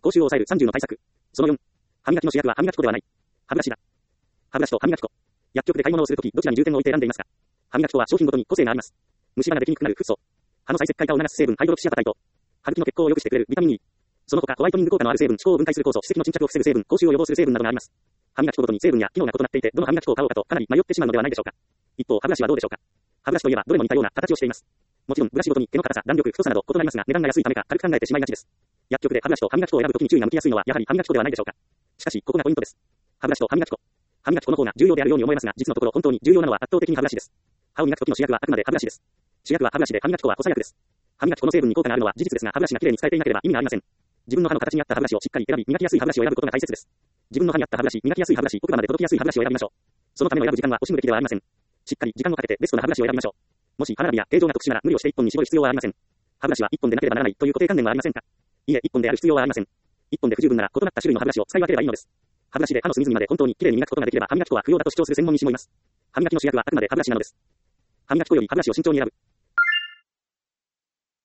口臭を抑える30の対策。その4。歯磨きの主役は歯磨き粉ではない。歯ブラシだ。歯ブラシと歯磨き粉。薬局で買い物をするとき、どちらに重点を置いて選んでいますか？歯磨き粉は商品ごとに個性があります。虫歯ができにくくなるフッ素。歯の再石灰化を促す成分ハイドロキシアパタイト。歯茎の血行を良くしてくれるビタミン E。その他ホワイトニング効果のある成分、歯垢を分解する酵素、歯石の沈着を防ぐ成分、口臭を予防する成分などがあります。歯磨き粉ごとに成分や機能が異なっていて、どの歯磨き粉を買おうかとかなり迷ってしまうのではないでしょうか。一方、歯ブラシはどうでしょうか。歯ブラシといえばどれも似たような形をしています。もちろんブラシごとに毛の硬さ、弾力、太さなど異なりますが、値段が安いためか軽く考えてしまいがちです。薬局で歯ブラシと歯磨き粉を選ぶときに注意が向きやすいのはやはり歯磨き粉ではないでしょうか。しかしここがポイントです。歯ブラシと歯磨き粉。歯磨き粉の方が重要であるように思えますが、実のところ本当に重要なのは圧倒的に歯ブラシです。歯を磨くときの主役はあくまで歯ブラシです。主役は歯ブラシで歯磨き粉は補佐役です。歯磨き粉の成分に効果があるのは事実ですが、歯ブラシがきれいに使えていなければ意味がありません。自分の歯の形に合った歯ブラシをしっかり選び、磨きやすい歯ブラシを選ぶことが大切です。自分の歯に合った歯ブラシ、磨きやすい歯ブラシ、奥歯まで届きやすい歯ブラシを選びましょう。そのための選ぶ時間は惜しむべきではありません。しっかり時間をかけてベストな歯ブラシを選びましょう。もし歯並びや形状が特殊なら無理をして1本に絞る必要はありません。歯ブラシは1本でなければならないという固定観念はありませんか？いえ、1本である必要はありません。1本で不十分なら異なった種類の歯ブラシを使い分ければいいのです。歯ブラシで歯の隅々まで本当にきれいに磨くことができれば歯磨き粉は不要だと主張する専門医師もいます。歯磨きの主役はあくまで歯ブラシなのです。歯磨き粉より歯ブラシを慎重に選ぶ。